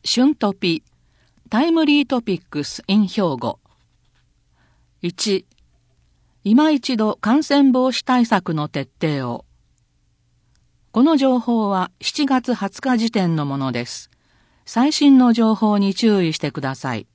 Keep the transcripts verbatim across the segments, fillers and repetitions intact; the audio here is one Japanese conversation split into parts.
旬トピ、タイムリートピックス in 兵庫。いち、今一度感染防止対策の徹底を。この情報はしちがつはつか時点のものです。最新の情報に注意してください。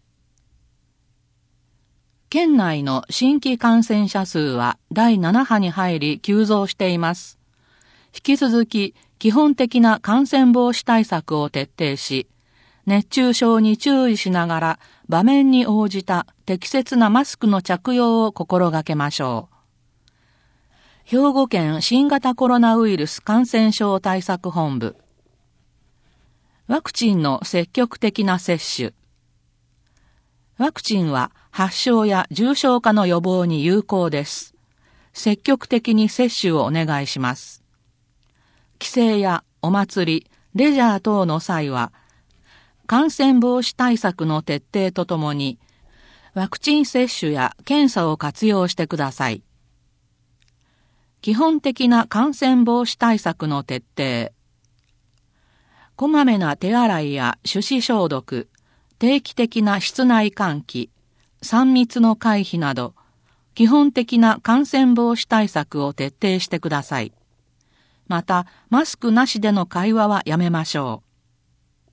県内の新規感染者数はだいなな波に入り急増しています。引き続き基本的な感染防止対策を徹底し、熱中症に注意しながら場面に応じた適切なマスクの着用を心がけましょう。兵庫県新型コロナウイルス感染症対策本部。ワクチンの積極的な接種。ワクチンは発症や重症化の予防に有効です。積極的に接種をお願いします。帰省やお祭り、レジャー等の際は、感染防止対策の徹底とともに、ワクチン接種や検査を活用してください。基本的な感染防止対策の徹底。こまめな手洗いや手指消毒、定期的な室内換気、さん密の回避など、基本的な感染防止対策を徹底してください。また、マスクなしでの会話はやめましょう。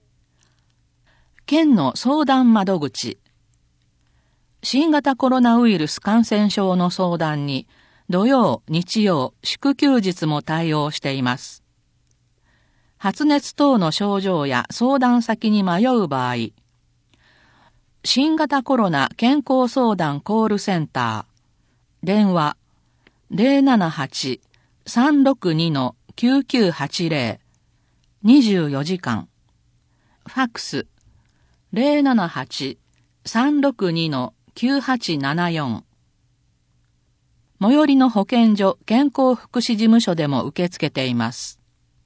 県の相談窓口。新型コロナウイルス感染症の相談に、土曜、日曜、祝休日も対応しています。発熱等の症状や相談先に迷う場合、新型コロナ健康相談コールセンター、電話 ゼロななはち さんろくに きゅうきゅうはちゼロ、にじゅうよじかん、ファックス ゼロななはち さんろくに きゅうはちななよん、最寄りの保健所健康福祉事務所でも受け付けています。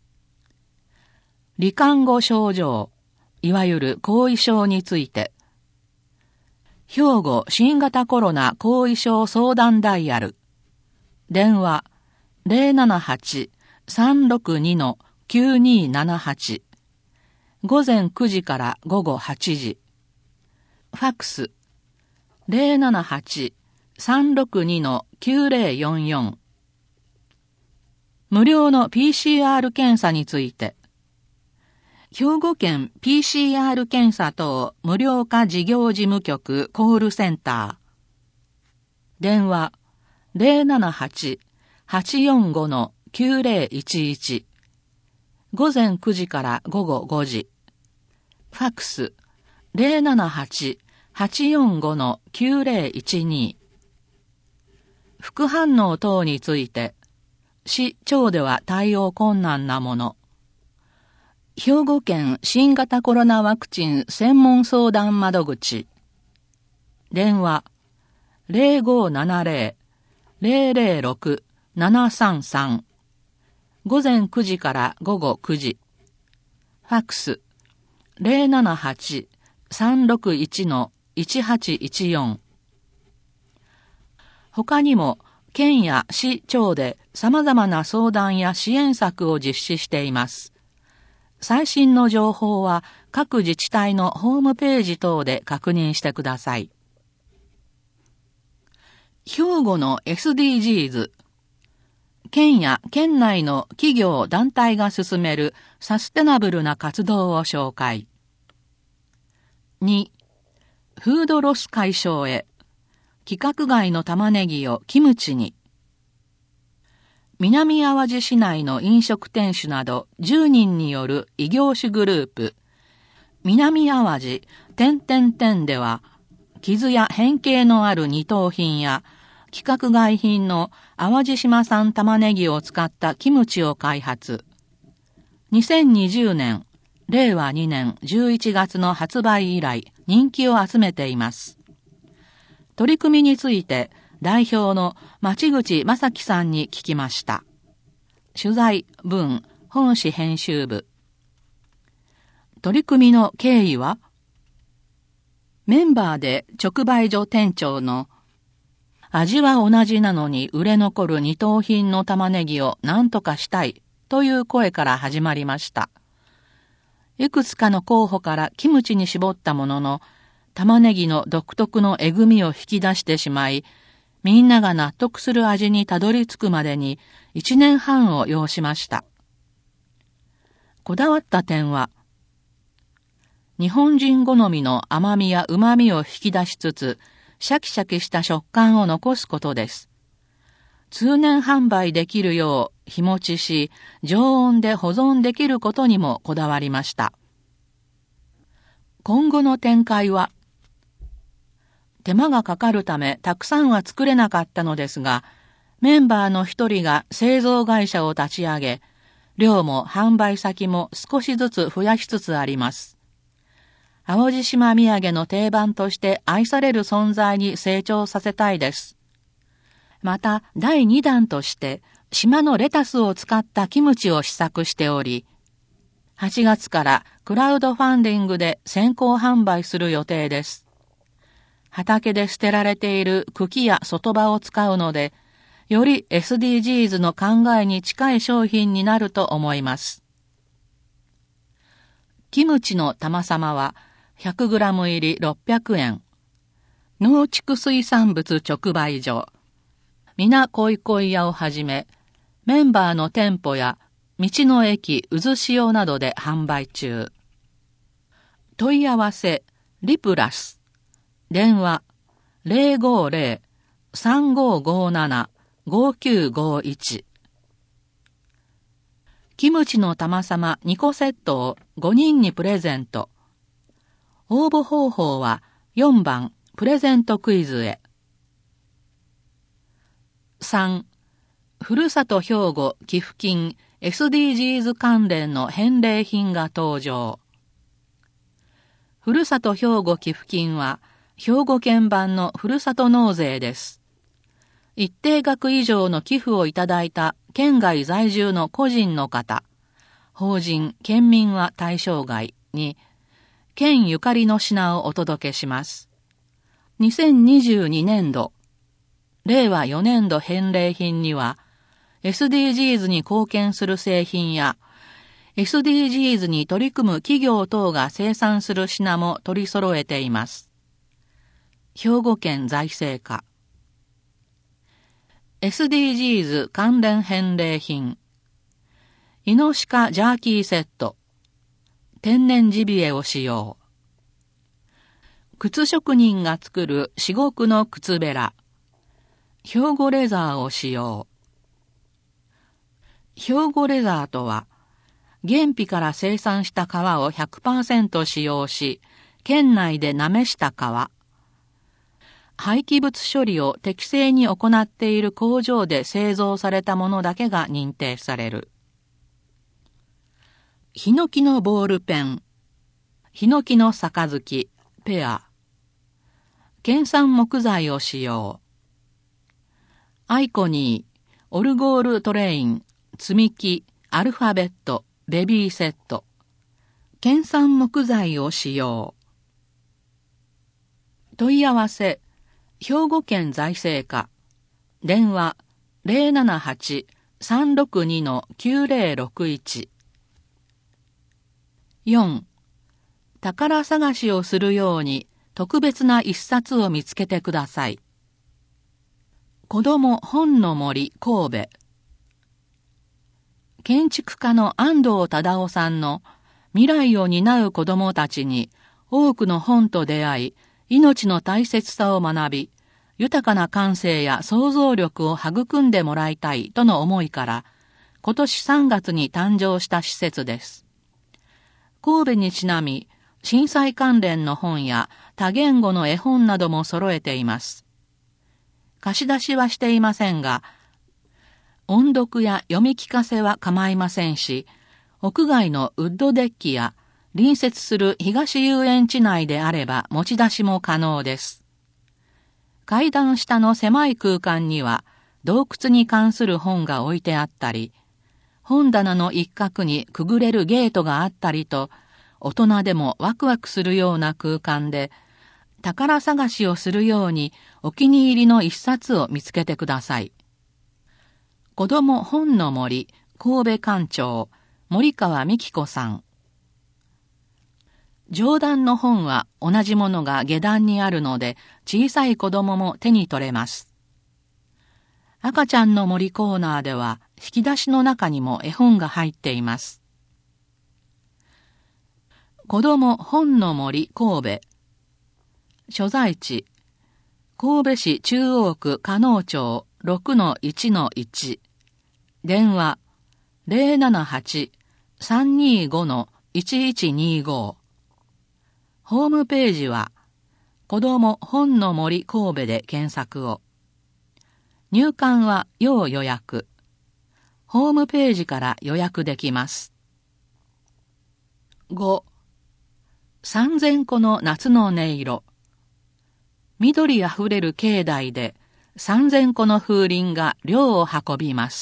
罹患後症状、いわゆる後遺症について、兵庫新型コロナ後遺症相談ダイヤル、電話 ゼロななはち さんろくに きゅうにななはち、午前くじから午後はちじ、ファックス ゼロななはち さんろくに きゅうゼロよんよん、無料の ピーシーアール 検査について、兵庫県 ピーシーアール 検査等無料化事業事務局コールセンター。電話 ゼロななはち はちよんご きゅうゼロいちいち。午前くじから午後ごじ。ファックス ゼロななはち はちよんご きゅうゼロいちに。副反応等について、市町では対応困難なもの。兵庫県新型コロナワクチン専門相談窓口。電話 ゼロごななゼロ ゼロゼロろく ななさんさん。午前くじから午後くじ。ファックス ゼロななはち さんろくいち いちはちいちよん。他にも県や市町で様々な相談や支援策を実施しています。最新の情報は各自治体のホームページ等で確認してください。兵庫の エスディージーズ。県や県内の企業団体が進めるサステナブルな活動を紹介。に、フードロス解消へ。規格外の玉ねぎをキムチに。南淡路市内の飲食店主などじゅうにんによる異業種グループ、南淡路点々点では、傷や変形のある二等品や、規格外品の淡路島産玉ねぎを使ったキムチを開発。にせんにじゅうねん、れいわにねんじゅういちがつの発売以来、人気を集めています。取り組みについて、代表の町口正樹さんに聞きました。取材文本誌編集部。取り組みの経緯は、メンバーで直売所店長の味は同じなのに売れ残る二等品の玉ねぎを何とかしたいという声から始まりました。 いくつかの候補からキムチに絞ったものの、玉ねぎの独特のえぐみを引き出してしまい、みんなが納得する味にたどり着くまでに一年半を要しました。こだわった点は、日本人好みの甘みや旨みを引き出しつつ、シャキシャキした食感を残すことです。通年販売できるよう日持ちし、常温で保存できることにもこだわりました。今後の展開は、手間がかかるためたくさんは作れなかったのですが、メンバーの一人が製造会社を立ち上げ、量も販売先も少しずつ増やしつつあります。淡路島土産の定番として愛される存在に成長させたいです。また、だいにだんとして、島のレタスを使ったキムチを試作しており、はちがつからクラウドファンディングで先行販売する予定です。畑で捨てられている茎や外葉を使うので、より エスディージーズ の考えに近い商品になると思います。キムチの玉様は ひゃくグラム 入りろっぴゃくえん。農畜水産物直売所、みなこいこい屋をはじめ、メンバーの店舗や道の駅うずしおなどで販売中。問い合わせ、リプラス。電話、ゼロごゼロ さんごごなな ごきゅうごいち。キムチの玉様にこセットをごにんにプレゼント。応募方法はよんばんプレゼントクイズへ。さん. ふるさと兵庫寄付金 エスディージーズ 関連の返礼品が登場。ふるさと兵庫寄付金は兵庫県版のふるさと納税です。一定額以上の寄付をいただいた県外在住の個人の方、法人、県民は対象外に、県ゆかりの品をお届けします。にせんにじゅうにねんど、れいわよねんど返礼品には、エスディージーズ に貢献する製品や、エスディージーズ に取り組む企業等が生産する品も取り揃えています。兵庫県財政課。エスディージーズ 関連返礼品。イノシカジャーキーセット。天然ジビエを使用。靴職人が作る至極の靴べら。兵庫レザーを使用。兵庫レザーとは、原皮から生産した革を ひゃくパーセント 使用し、県内でなめした革。廃棄物処理を適正に行っている工場で製造されたものだけが認定される。ヒノキのボールペン。ヒノキの杯、ペア。県産木材を使用。アイコニー、オルゴールトレイン、積み木、アルファベット、ベビーセット。県産木材を使用。問い合わせ、兵庫県財政課。電話、ゼロななはち さんろくに きゅうゼロろくいち。よん. 宝探しをするように特別な一冊を見つけてください。子供本の森神戸。建築家の安藤忠雄さんの未来を担う子供たちに多くの本と出会い、命の大切さを学び、豊かな感性や想像力を育んでもらいたいとの思いから、今年さんがつに誕生した施設です。神戸にちなみ、震災関連の本や多言語の絵本なども揃えています。貸し出しはしていませんが、音読や読み聞かせは構いませんし、屋外のウッドデッキや隣接する東遊園地内であれば持ち出しも可能です。階段下の狭い空間には洞窟に関する本が置いてあったり、本棚の一角にくぐれるゲートがあったりと、大人でもワクワクするような空間で、宝探しをするようにお気に入りの一冊を見つけてください。子供本の森、神戸館長、森川美希子さん。 上段の本は同じものが下段にあるので、小さい子供も手に取れます。赤ちゃんの森コーナーでは、引き出しの中にも絵本が入っています。子供本の森神戸。所在地、神戸市中央区加納町 ろくのいちのいち。電話 ゼロななはち さんにご いちいちにご。ホームページは、子供本の森神戸で検索を。入館は要予約。ホームページから予約できます。ご、さんぜんこの夏の音色。緑あふれる境内でさんぜんこの風鈴が涼を運びます。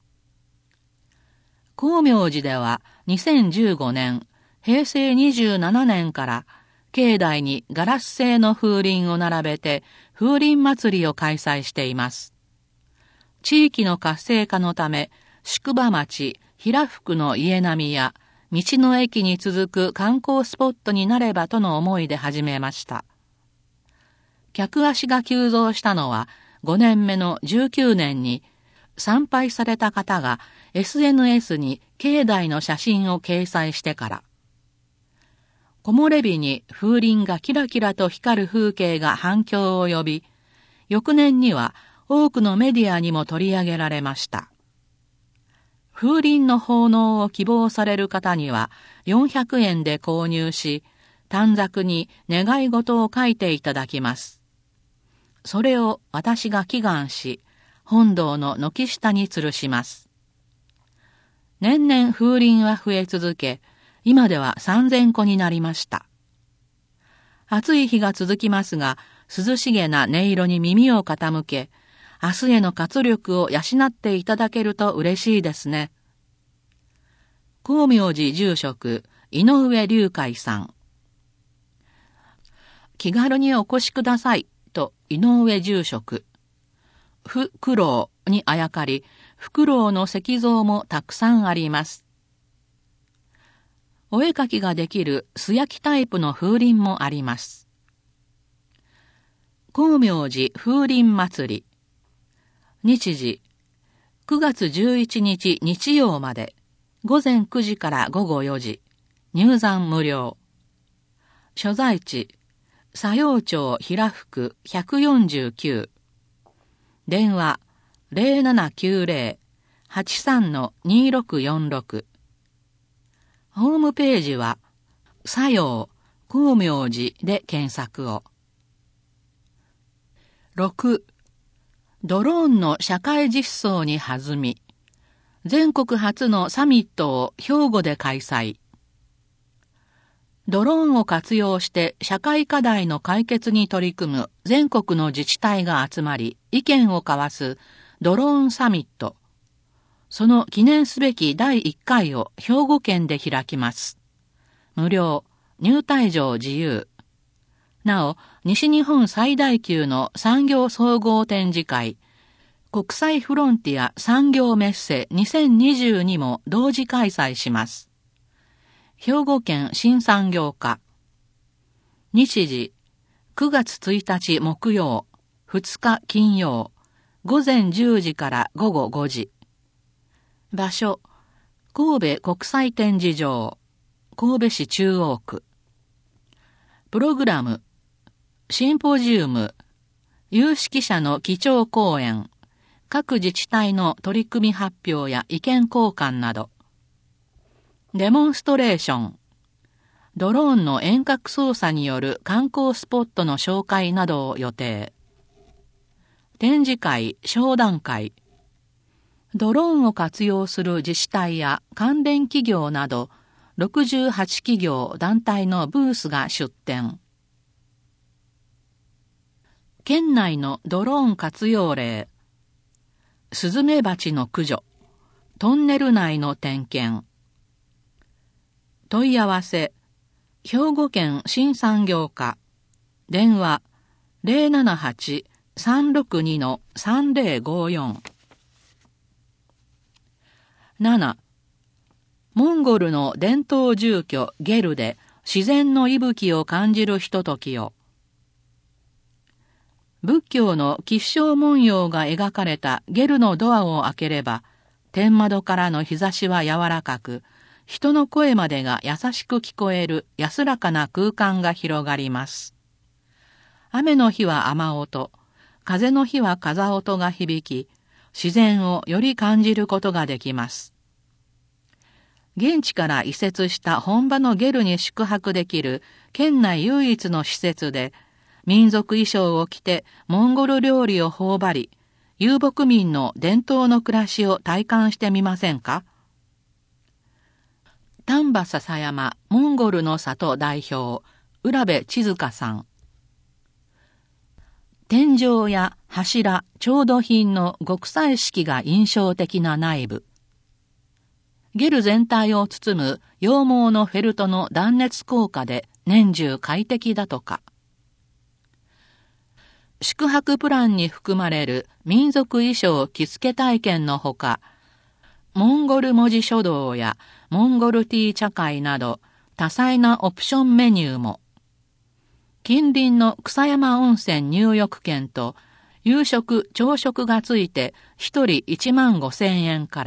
光明寺ではにせんじゅうごねん、へいせいにじゅうななねんから境内にガラス製の風鈴を並べて風鈴祭りを開催しています。地域の活性化のため、宿場町、平福の家並みや道の駅に続く観光スポットになればとの思いで始めました。客足が急増したのはごねんめのじゅうきゅうねんに参拝された方が エスエヌエス に境内の写真を掲載してから。木漏れ日に風鈴がキラキラと光る風景が反響を呼び、翌年には多くのメディアにも取り上げられました。風鈴の奉納を希望される方にはよんひゃくえんで購入し、短冊に願い事を書いていただきます。それを私が祈願し、本堂の軒下に吊るします。年々風鈴は増え続け、今ではさんぜんこになりました。暑い日が続きますが、涼しげな音色に耳を傾け、明日への活力を養っていただけると嬉しいですね。光明寺住職、井上隆海さん。気軽にお越しくださいと井上住職。不苦労にあやかり、フクロウの石像もたくさんあります。お絵かきができる素焼きタイプの風鈴もあります。光明寺風鈴祭り。日時、くがつじゅういちにち日曜まで、ごぜんくじからごごよじ、入山無料。所在地、佐用町平福ひゃくよんじゅうきゅう。電話、ゼロななきゅうゼロ はちさんのにろくよんろく。ホームページは、佐用光明寺で検索を。ろく、ドローンの社会実装に弾み、全国初のサミットを兵庫で開催。ドローンを活用して社会課題の解決に取り組む全国の自治体が集まり、意見を交わすドローンサミット。その記念すべきだいいっかいを兵庫県で開きます。無料、入退場自由。なお、西日本最大級の産業総合展示会、国際フロンティア産業メッセにせんにじゅうにも同時開催します。兵庫県新産業課。日時、くがつついたち木曜、ふつか金曜、ごぜんじゅうじからごごごじ。場所、神戸国際展示場、神戸市中央区。プログラム、シンポジウム、有識者の基調講演、各自治体の取り組み発表や意見交換など。デモンストレーション、ドローンの遠隔操作による観光スポットの紹介などを予定。展示会、商談会。ドローンを活用する自治体や関連企業などろくじゅうはち企業団体のブースが出展。県内のドローン活用例。スズメバチの駆除。トンネル内の点検。問い合わせ。兵庫県新産業課。電話 ゼロななはち さんろくに さんぜろごよん。なな、モンゴルの伝統住居ゲルで自然の息吹を感じるひとときよ。仏教の吉祥文様が描かれたゲルのドアを開ければ、天窓からの日差しは柔らかく、人の声までが優しく聞こえる安らかな空間が広がります。雨の日は雨音、風の日は風音が響き、自然をより感じることができます。現地から移設した本場のゲルに宿泊できる県内唯一の施設で、民族衣装を着てモンゴル料理を頬張り、遊牧民の伝統の暮らしを体感してみませんか？丹波篠山モンゴルの里代表、浦部千塚さん。天井や柱、調度品の極彩色が印象的な内部。ゲル全体を包む羊毛のフェルトの断熱効果で年中快適だとか。宿泊プランに含まれる民族衣装着付け体験のほか、モンゴル文字書道やモンゴルティー茶会など多彩なオプションメニューも。近隣の草山温泉入浴券と夕食朝食がついて一人いちまんごせんえんから。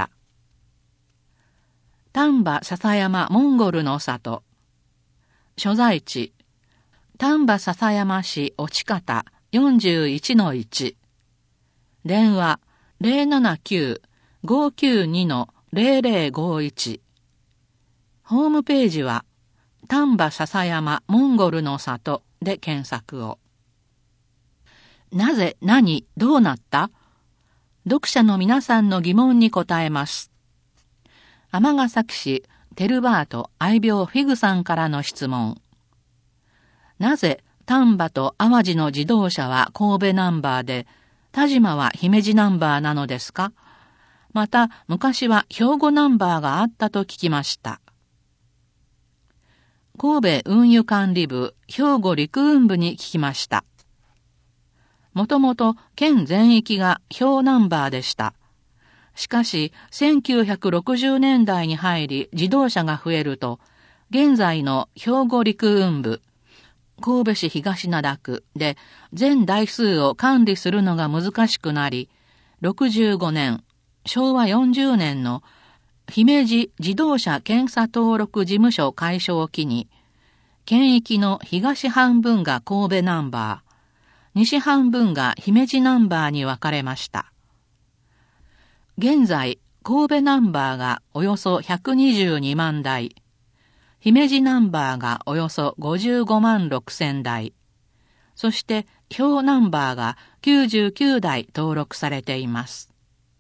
丹波篠山モンゴルの里。所在地。丹波篠山市落方 よんじゅういちのいち。電話 ゼロななきゅう ごきゅうに ゼロゼロごいち。ホームページは丹波篠山モンゴルの里で検索を。なぜ、何、どうなった？読者の皆さんの疑問に答えます。尼崎市テルバート愛病フィグさんからの質問。なぜ丹波と淡路の自動車は神戸ナンバーで、田島は姫路ナンバーなのですか？また昔は兵庫ナンバーがあったと聞きました。神戸運輸管理部兵庫陸運部に聞きました。もともと県全域が兵ナンバーでした。しかし、せんきゅうひゃくろくじゅうねんだいに入り自動車が増えると、現在の兵庫陸運部、神戸市東灘区で全台数を管理するのが難しくなり、ろくじゅうごねん、しょうわよんじゅうねんの姫路自動車検査登録事務所開所を機に、県域の東半分が神戸ナンバー、西半分が姫路ナンバーに分かれました。現在、神戸ナンバーがおよそひゃくにじゅうにまんだい、姫路ナンバーがおよそごじゅうごまんろくせんだい、そして兵ナンバーがきゅうじゅうきゅうだい登録されています。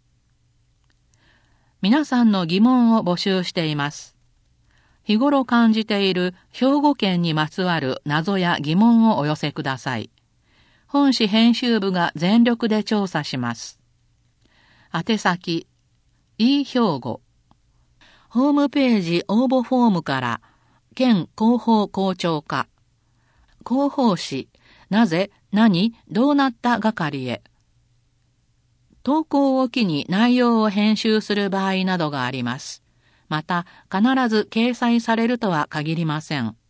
皆さんの疑問を募集しています。日頃感じている兵庫県にまつわる謎や疑問をお寄せください。本誌編集部が全力で調査します。宛先、e 兵庫。ホームページ応募フォームから、県広報校長課。広報誌、なぜ、何、どうなった係へ。投稿を機に内容を編集する場合などがあります。また、必ず掲載されるとは限りません。